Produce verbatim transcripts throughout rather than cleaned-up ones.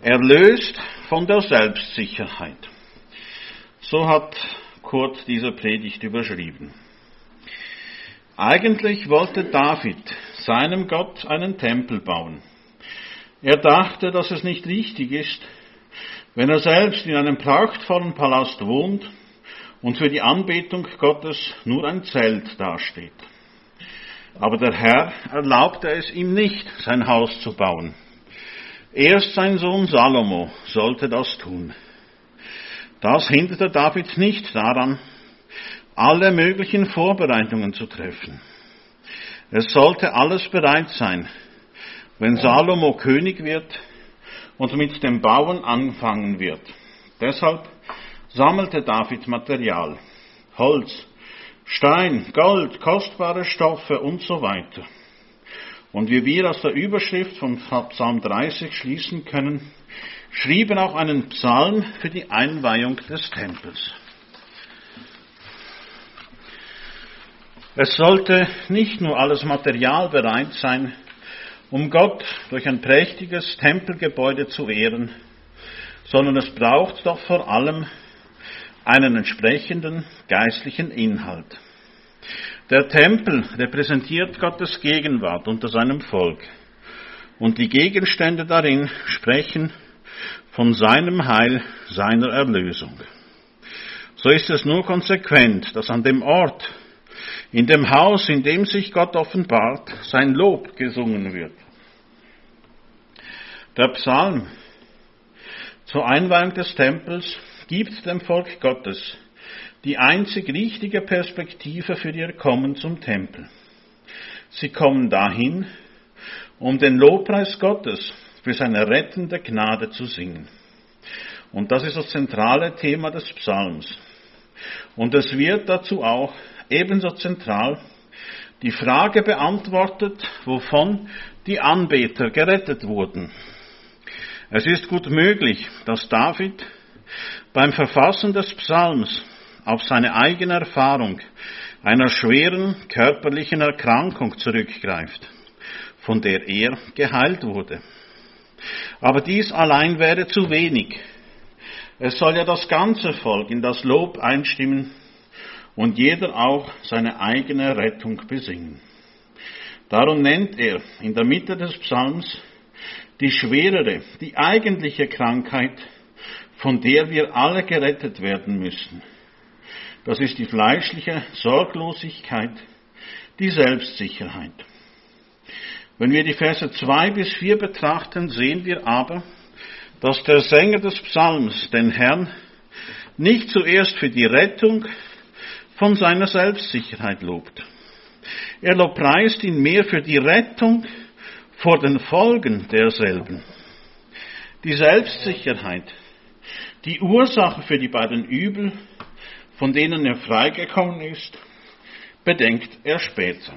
Erlöst von der Selbstsicherheit. So hat Kurt diese Predigt überschrieben. Eigentlich wollte David seinem Gott einen Tempel bauen. Er dachte, dass es nicht richtig ist, wenn er selbst in einem prachtvollen Palast wohnt und für die Anbetung Gottes nur ein Zelt dasteht. Aber der Herr erlaubte es ihm nicht, sein Haus zu bauen. Erst sein Sohn Salomo sollte das tun. Das hinderte David nicht daran, alle möglichen Vorbereitungen zu treffen. Es sollte alles bereit sein, wenn Salomo König wird und mit dem Bauen anfangen wird. Deshalb sammelte David Material, Holz, Stein, Gold, kostbare Stoffe und so weiter. Und wie wir aus der Überschrift von Psalm dreißig schließen können, schrieben auch einen Psalm für die Einweihung des Tempels. Es sollte nicht nur alles Material bereit sein, um Gott durch ein prächtiges Tempelgebäude zu ehren, sondern es braucht doch vor allem einen entsprechenden geistlichen Inhalt. Der Tempel repräsentiert Gottes Gegenwart unter seinem Volk und die Gegenstände darin sprechen von seinem Heil, seiner Erlösung. So ist es nur konsequent, dass an dem Ort, in dem Haus, in dem sich Gott offenbart, sein Lob gesungen wird. Der Psalm zur Einweihung des Tempels gibt dem Volk Gottes die einzig richtige Perspektive für ihr Kommen zum Tempel. Sie kommen dahin, um den Lobpreis Gottes für seine rettende Gnade zu singen. Und das ist das zentrale Thema des Psalms. Und es wird dazu auch ebenso zentral die Frage beantwortet, wovon die Anbeter gerettet wurden. Es ist gut möglich, dass David beim Verfassen des Psalms auf seine eigene Erfahrung einer schweren körperlichen Erkrankung zurückgreift, von der er geheilt wurde. Aber dies allein wäre zu wenig. Es soll ja das ganze Volk in das Lob einstimmen und jeder auch seine eigene Rettung besingen. Darum nennt er in der Mitte des Psalms die schwerere, die eigentliche Krankheit, von der wir alle gerettet werden müssen. Das ist die fleischliche Sorglosigkeit, die Selbstsicherheit. Wenn wir die Verse zwei bis vier betrachten, sehen wir aber, dass der Sänger des Psalms den Herrn nicht zuerst für die Rettung von seiner Selbstsicherheit lobt. Er lobpreist ihn mehr für die Rettung vor den Folgen derselben. Die Selbstsicherheit, die Ursache für die beiden Übel, von denen er freigekommen ist, bedenkt er später.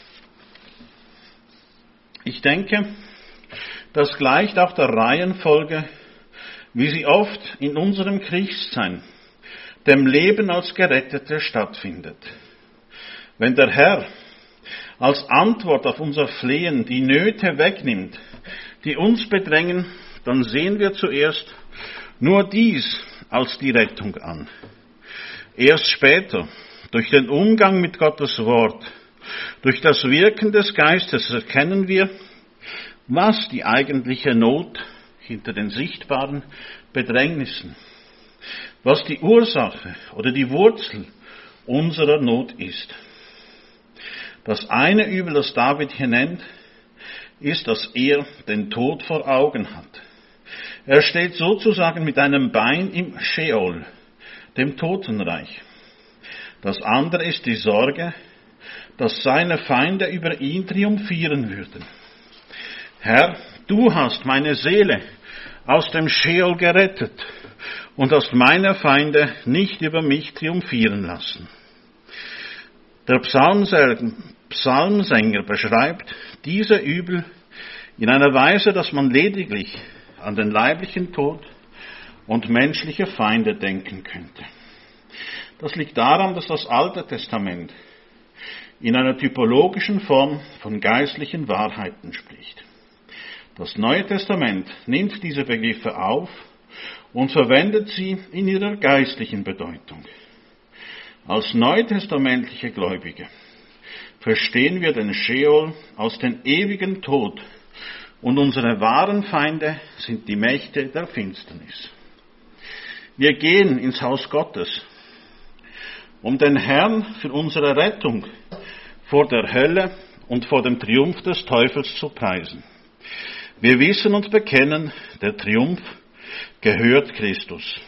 Ich denke, das gleicht auch der Reihenfolge, wie sie oft in unserem Christsein, dem Leben als Gerettete stattfindet. Wenn der Herr als Antwort auf unser Flehen die Nöte wegnimmt, die uns bedrängen, dann sehen wir zuerst nur dies als die Rettung an. Erst später, durch den Umgang mit Gottes Wort, durch das Wirken des Geistes erkennen wir, was die eigentliche Not hinter den sichtbaren Bedrängnissen, was die Ursache oder die Wurzel unserer Not ist. Das eine Übel, das David hier nennt, ist, dass er den Tod vor Augen hat. Er steht sozusagen mit einem Bein im Scheol, dem Totenreich. Das andere ist die Sorge, dass seine Feinde über ihn triumphieren würden. Herr, du hast meine Seele aus dem Scheol gerettet und hast meine Feinde nicht über mich triumphieren lassen. Der Psalmsänger, Psalmsänger beschreibt diese Übel in einer Weise, dass man lediglich an den leiblichen Tod und menschliche Feinde denken könnte. Das liegt daran, dass das Alte Testament in einer typologischen Form von geistlichen Wahrheiten spricht. Das Neue Testament nimmt diese Begriffe auf und verwendet sie in ihrer geistlichen Bedeutung. Als neutestamentliche Gläubige verstehen wir den Scheol als den ewigen Tod und unsere wahren Feinde sind die Mächte der Finsternis. Wir gehen ins Haus Gottes, um den Herrn für unsere Rettung vor der Hölle und vor dem Triumph des Teufels zu preisen. Wir wissen und bekennen, der Triumph gehört Christus.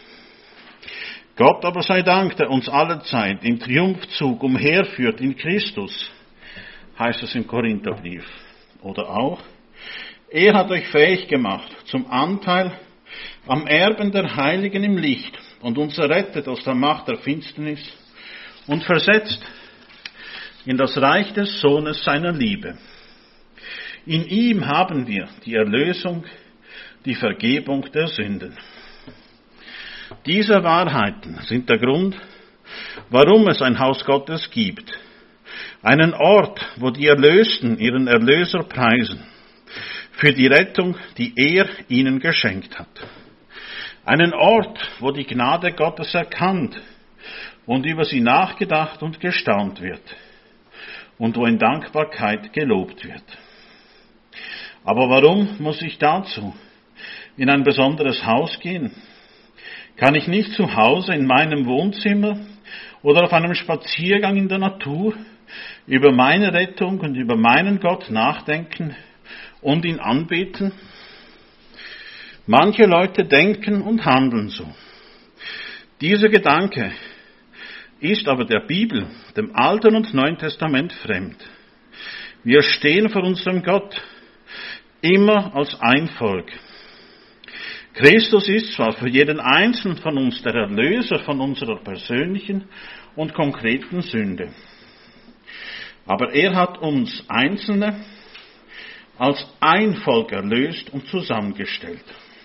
Gott aber sei Dank, der uns allezeit im Triumphzug umherführt in Christus, heißt es im Korintherbrief. Oder auch, er hat euch fähig gemacht zum Anteil am Erben der Heiligen im Licht und uns errettet aus der Macht der Finsternis und versetzt in das Reich des Sohnes seiner Liebe. In ihm haben wir die Erlösung, die Vergebung der Sünden. Diese Wahrheiten sind der Grund, warum es ein Haus Gottes gibt. Einen Ort, wo die Erlösten ihren Erlöser preisen, für die Rettung, die er ihnen geschenkt hat. Einen Ort, wo die Gnade Gottes erkannt und über sie nachgedacht und gestaunt wird und wo in Dankbarkeit gelobt wird. Aber warum muss ich dazu in ein besonderes Haus gehen? Kann ich nicht zu Hause in meinem Wohnzimmer oder auf einem Spaziergang in der Natur über meine Rettung und über meinen Gott nachdenken und ihn anbeten? Manche Leute denken und handeln so. Dieser Gedanke ist aber der Bibel, dem Alten und Neuen Testament fremd. Wir stehen vor unserem Gott immer als ein Volk. Christus ist zwar für jeden Einzelnen von uns der Erlöser von unserer persönlichen und konkreten Sünde, aber er hat uns Einzelne als ein Volk erlöst und zusammengestellt.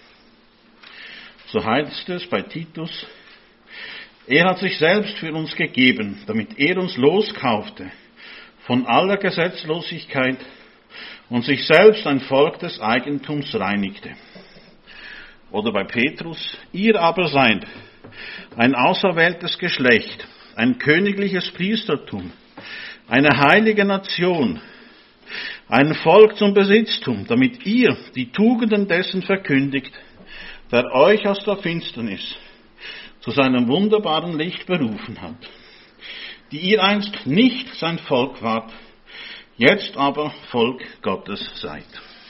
So heißt es bei Titus, er hat sich selbst für uns gegeben, damit er uns loskaufte von aller Gesetzlosigkeit und sich selbst ein Volk des Eigentums reinigte. Oder bei Petrus, ihr aber seid ein auserwähltes Geschlecht, ein königliches Priestertum, eine heilige Nation, ein Volk zum Besitztum, damit ihr die Tugenden dessen verkündigt, der euch aus der Finsternis zu seinem wunderbaren Licht berufen hat, die ihr einst nicht sein Volk wart, jetzt aber Volk Gottes seid.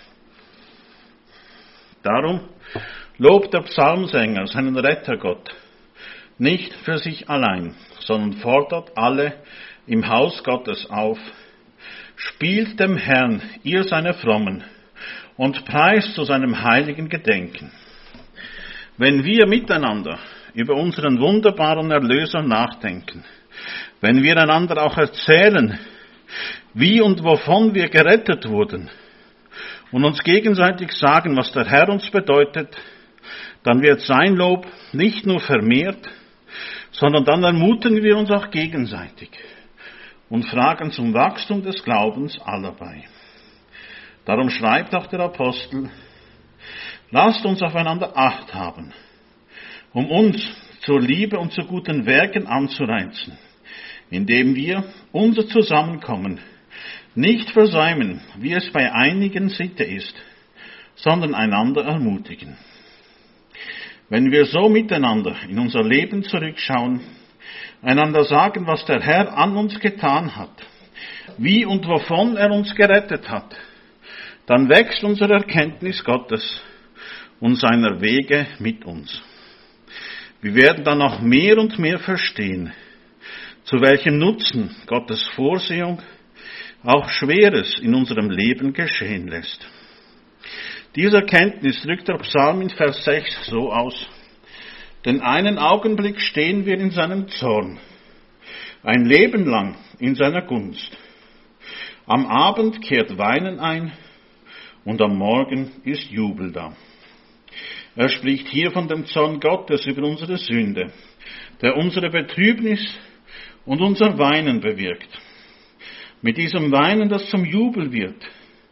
Darum lobt der Psalmsänger seinen Rettergott nicht für sich allein, sondern fordert alle im Haus Gottes auf, spielt dem Herrn, ihr seine Frommen, und preist zu seinem heiligen Gedenken. Wenn wir miteinander über unseren wunderbaren Erlöser nachdenken, wenn wir einander auch erzählen, wie und wovon wir gerettet wurden, und uns gegenseitig sagen, was der Herr uns bedeutet, dann wird sein Lob nicht nur vermehrt, sondern dann ermutigen wir uns auch gegenseitig und fragen zum Wachstum des Glaubens aller bei. Darum schreibt auch der Apostel, lasst uns aufeinander Acht haben, um uns zur Liebe und zu guten Werken anzureizen, indem wir unser Zusammenkommen nicht versäumen, wie es bei einigen Sitte ist, sondern einander ermutigen. Wenn wir so miteinander in unser Leben zurückschauen, einander sagen, was der Herr an uns getan hat, wie und wovon er uns gerettet hat, dann wächst unsere Erkenntnis Gottes und seiner Wege mit uns. Wir werden dann auch mehr und mehr verstehen, zu welchem Nutzen Gottes Vorsehung auch Schweres in unserem Leben geschehen lässt. Diese Erkenntnis drückt der Psalm in Vers sechs so aus: Denn einen Augenblick stehen wir in seinem Zorn, ein Leben lang in seiner Gunst. Am Abend kehrt Weinen ein und am Morgen ist Jubel da. Er spricht hier von dem Zorn Gottes über unsere Sünde, der unsere Betrübnis und unser Weinen bewirkt. Mit diesem Weinen, das zum Jubel wird,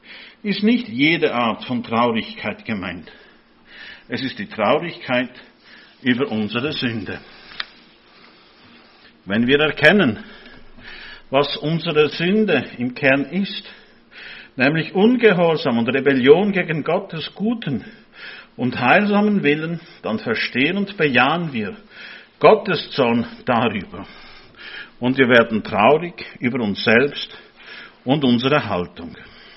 ist nicht jede Art von Traurigkeit gemeint. Es ist die Traurigkeit über unsere Sünde. Wenn wir erkennen, was unsere Sünde im Kern ist, nämlich Ungehorsam und Rebellion gegen Gottes guten und heilsamen Willen, dann verstehen und bejahen wir Gottes Zorn darüber. Und wir werden traurig über uns selbst und unsere Haltung.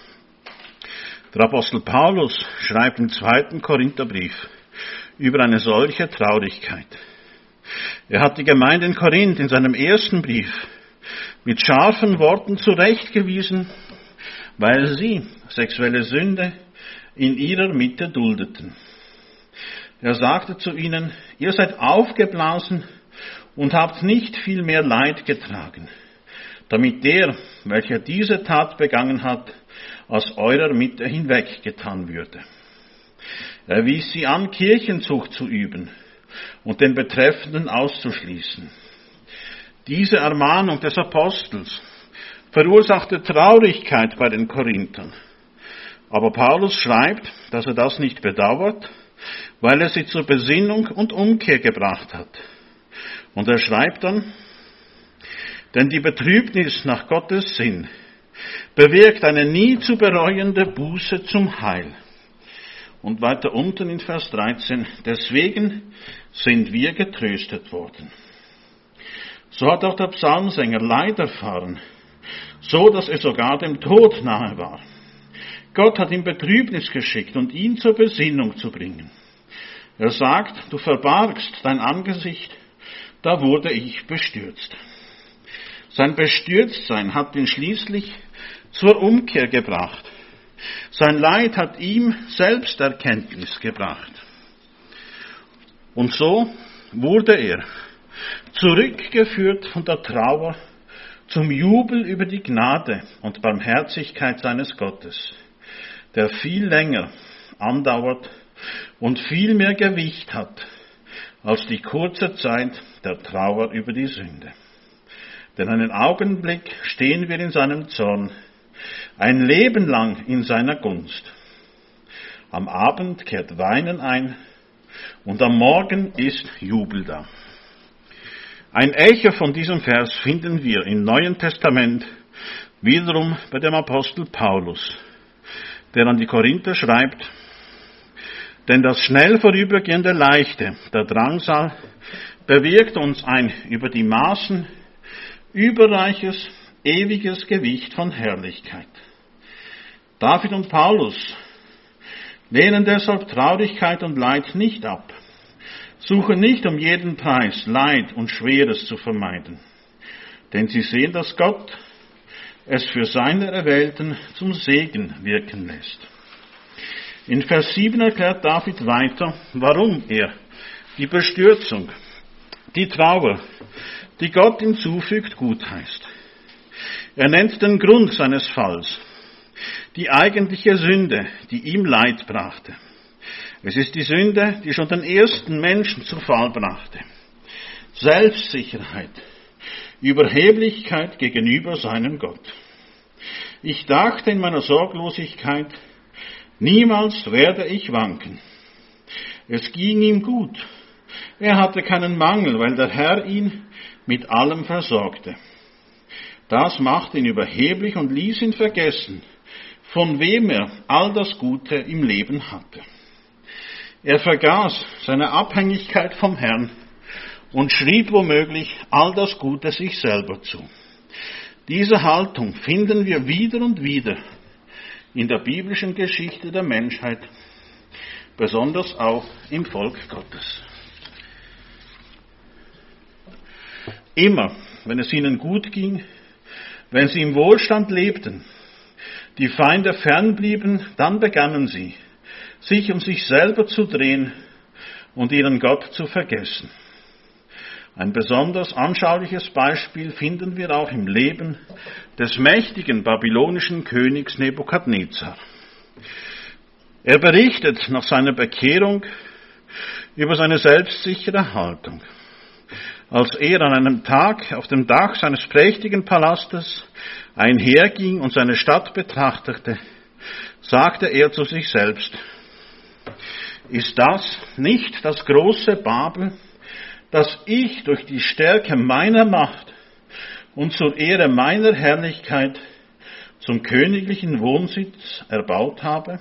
Der Apostel Paulus schreibt im zweiten Korintherbrief über eine solche Traurigkeit. Er hat die Gemeinde in Korinth in seinem ersten Brief mit scharfen Worten zurechtgewiesen, weil sie sexuelle Sünde in ihrer Mitte duldeten. Er sagte zu ihnen, ihr seid aufgeblasen und habt nicht viel mehr Leid getragen, damit der, welcher diese Tat begangen hat, aus eurer Mitte hinweggetan würde. Er wies sie an, Kirchenzucht zu üben und den Betreffenden auszuschließen. Diese Ermahnung des Apostels verursachte Traurigkeit bei den Korinthern. Aber Paulus schreibt, dass er das nicht bedauert, weil er sie zur Besinnung und Umkehr gebracht hat. Und er schreibt dann, denn die Betrübnis nach Gottes Sinn bewirkt eine nie zu bereuende Buße zum Heil. Und weiter unten in Vers dreizehn, deswegen sind wir getröstet worden. So hat auch der Psalmsänger Leid erfahren, so dass er sogar dem Tod nahe war. Gott hat ihm Betrübnis geschickt, und ihn zur Besinnung zu bringen. Er sagt, du verbargst dein Angesicht, da wurde ich bestürzt. Sein Bestürztsein hat ihn schließlich zur Umkehr gebracht. Sein Leid hat ihm Selbsterkenntnis gebracht. Und so wurde er zurückgeführt von der Trauer zum Jubel über die Gnade und Barmherzigkeit seines Gottes, der viel länger andauert und viel mehr Gewicht hat als die kurze Zeit der Trauer über die Sünde. Denn einen Augenblick stehen wir in seinem Zorn, ein Leben lang in seiner Gunst. Am Abend kehrt Weinen ein und am Morgen ist Jubel da. Ein Echo von diesem Vers finden wir im Neuen Testament wiederum bei dem Apostel Paulus, der an die Korinther schreibt, denn das schnell vorübergehende Leichte, der Drangsal, bewirkt uns ein über die Maßen überreiches, ewiges Gewicht von Herrlichkeit. David und Paulus lehnen deshalb Traurigkeit und Leid nicht ab, suchen nicht um jeden Preis Leid und Schweres zu vermeiden, denn sie sehen, dass Gott es für seine Erwählten zum Segen wirken lässt. In Vers sieben erklärt David weiter, warum er die Bestürzung, die Trauer, die Gott ihm zufügt, gutheißt. Er nennt den Grund seines Falls, die eigentliche Sünde, die ihm Leid brachte. Es ist die Sünde, die schon den ersten Menschen zu Fall brachte. Selbstsicherheit, Überheblichkeit gegenüber seinem Gott. Ich dachte in meiner Sorglosigkeit, niemals werde ich wanken. Es ging ihm gut. Er hatte keinen Mangel, weil der Herr ihn mit allem versorgte. Das machte ihn überheblich und ließ ihn vergessen, von wem er all das Gute im Leben hatte. Er vergaß seine Abhängigkeit vom Herrn und schrieb womöglich all das Gute sich selber zu. Diese Haltung finden wir wieder und wieder in der biblischen Geschichte der Menschheit, besonders auch im Volk Gottes. Immer, wenn es ihnen gut ging, wenn sie im Wohlstand lebten, die Feinde fernblieben, dann begannen sie, sich um sich selber zu drehen und ihren Gott zu vergessen. Ein besonders anschauliches Beispiel finden wir auch im Leben des mächtigen babylonischen Königs Nebukadnezar. Er berichtet nach seiner Bekehrung über seine selbstsichere Haltung. Als er an einem Tag auf dem Dach seines prächtigen Palastes einherging und seine Stadt betrachtete, sagte er zu sich selbst: Ist das nicht das große Babel, das ich durch die Stärke meiner Macht und zur Ehre meiner Herrlichkeit zum königlichen Wohnsitz erbaut habe?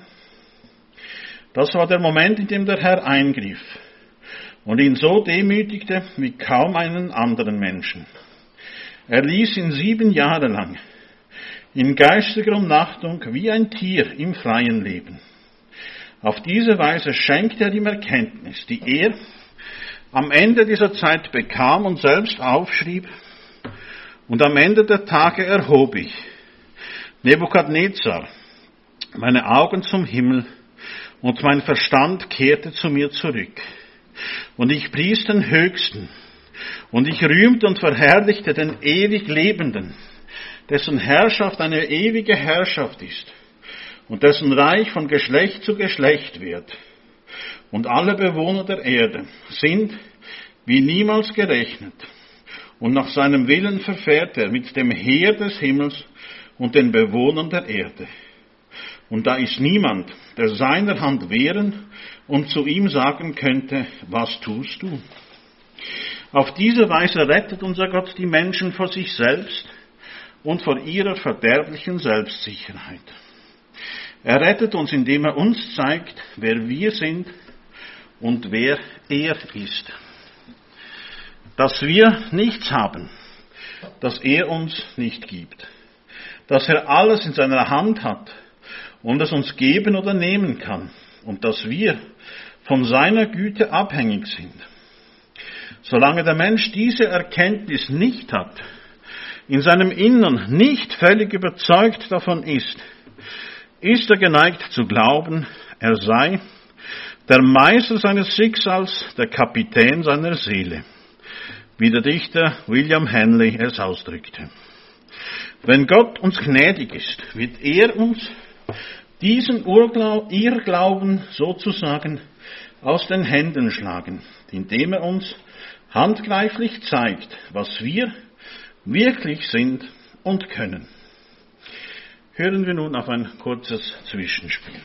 Das war der Moment, in dem der Herr eingriff und ihn so demütigte wie kaum einen anderen Menschen. Er ließ ihn sieben Jahre lang in geistiger Umnachtung wie ein Tier im freien leben. Auf diese Weise schenkte er ihm Erkenntnis, die er am Ende dieser Zeit bekam und selbst aufschrieb. Und am Ende der Tage erhob ich, Nebukadnezar, meine Augen zum Himmel, und mein Verstand kehrte zu mir zurück. Und ich pries den Höchsten, und ich rühmte und verherrlichte den ewig Lebenden, dessen Herrschaft eine ewige Herrschaft ist und dessen Reich von Geschlecht zu Geschlecht wird. Und alle Bewohner der Erde sind wie niemals gerechnet. Und nach seinem Willen verfährt er mit dem Heer des Himmels und den Bewohnern der Erde. Und da ist niemand, der seiner Hand wehren und zu ihm sagen könnte: Was tust du? Auf diese Weise rettet unser Gott die Menschen vor sich selbst und vor ihrer verderblichen Selbstsicherheit. Er rettet uns, indem er uns zeigt, wer wir sind und wer er ist. Dass wir nichts haben, das er uns nicht gibt. Dass er alles in seiner Hand hat und es uns geben oder nehmen kann. Und dass wir von seiner Güte abhängig sind. Solange der Mensch diese Erkenntnis nicht hat, in seinem Innern nicht völlig überzeugt davon ist, ist er geneigt zu glauben, er sei der Meister seines Schicksals, der Kapitän seiner Seele, wie der Dichter William Henley es ausdrückte. Wenn Gott uns gnädig ist, wird er uns diesen Urglaub, Irrglauben sozusagen aus den Händen schlagen, indem er uns handgreiflich zeigt, was wir wirklich sind und können. Hören wir nun auf ein kurzes Zwischenspiel.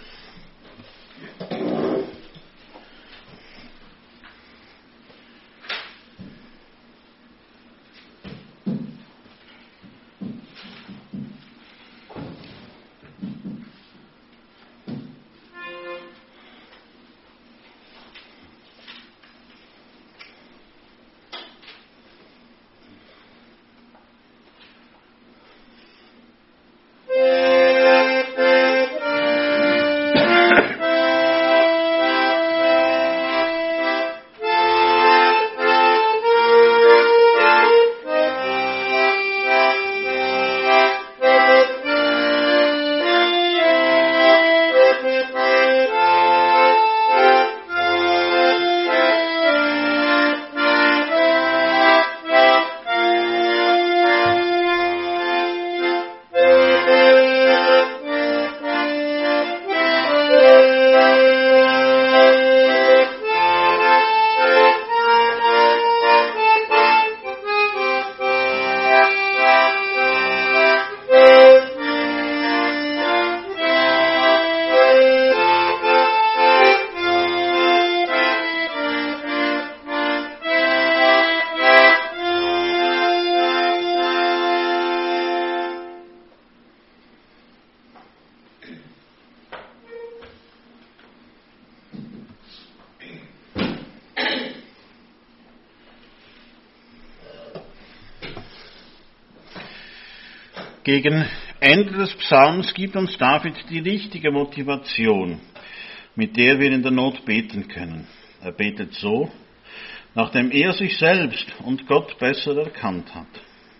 Gegen Ende des Psalms gibt uns David die richtige Motivation, mit der wir in der Not beten können. Er betet so, nachdem er sich selbst und Gott besser erkannt hat.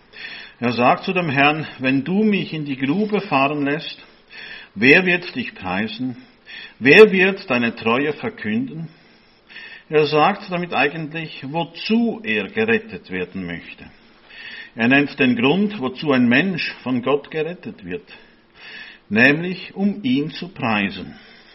Er sagt zu dem Herrn: Wenn du mich in die Grube fahren lässt, wer wird dich preisen? Wer wird deine Treue verkünden? Er sagt damit eigentlich, wozu er gerettet werden möchte. Er nennt den Grund, wozu ein Mensch von Gott gerettet wird, nämlich um ihn zu preisen.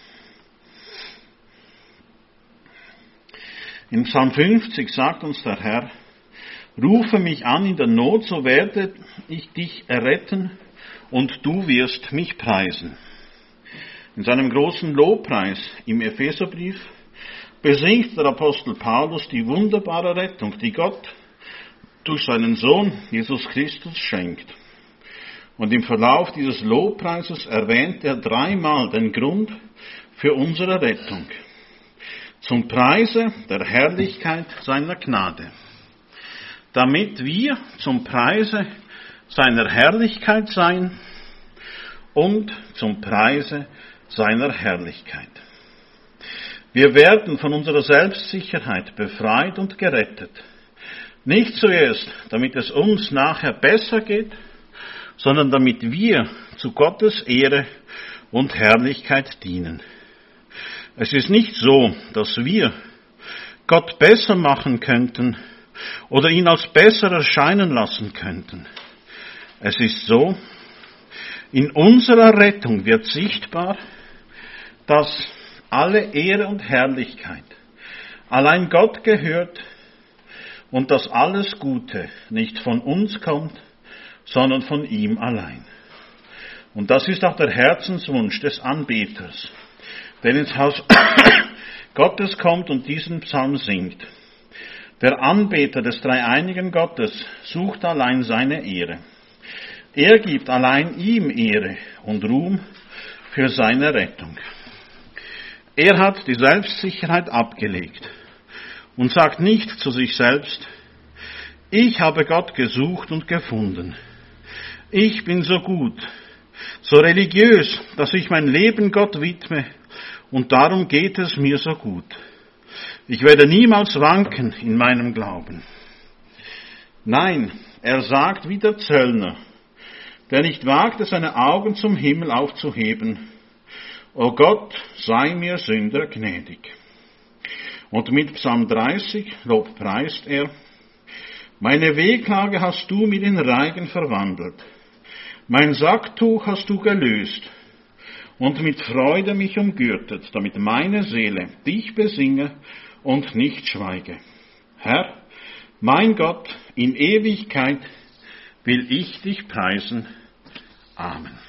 In Psalm fünfzig sagt uns der Herr: Rufe mich an in der Not, so werde ich dich erretten und du wirst mich preisen. In seinem großen Lobpreis im Epheserbrief besingt der Apostel Paulus die wunderbare Rettung, die Gott durch seinen Sohn Jesus Christus schenkt. Und im Verlauf dieses Lobpreises erwähnt er dreimal den Grund für unsere Rettung. Zum Preise der Herrlichkeit seiner Gnade. Damit wir zum Preise seiner Herrlichkeit sein und zum Preise seiner Herrlichkeit. Wir werden von unserer Selbstsicherheit befreit und gerettet. Nicht zuerst, damit es uns nachher besser geht, sondern damit wir zu Gottes Ehre und Herrlichkeit dienen. Es ist nicht so, dass wir Gott besser machen könnten oder ihn als besser erscheinen lassen könnten. Es ist so, in unserer Rettung wird sichtbar, dass alle Ehre und Herrlichkeit allein Gott gehört und dass alles Gute nicht von uns kommt, sondern von ihm allein. Und das ist auch der Herzenswunsch des Anbeters, der ins Haus Gottes kommt und diesen Psalm singt. Der Anbeter des dreieinigen Gottes sucht allein seine Ehre. Er gibt allein ihm Ehre und Ruhm für seine Rettung. Er hat die Selbstsicherheit abgelegt und sagt nicht zu sich selbst, ich habe Gott gesucht und gefunden. Ich bin so gut, so religiös, dass ich mein Leben Gott widme und darum geht es mir so gut. Ich werde niemals wanken in meinem Glauben. Nein, er sagt wie der Zöllner, der nicht wagte, seine Augen zum Himmel aufzuheben, O Gott, sei mir Sünder gnädig. Und mit Psalm dreißig lobpreist er, meine Wehklage hast du mir in Reigen verwandelt, mein Sacktuch hast du gelöst und mit Freude mich umgürtet, damit meine Seele dich besinge und nicht schweige. Herr, mein Gott, in Ewigkeit will ich dich preisen. Amen.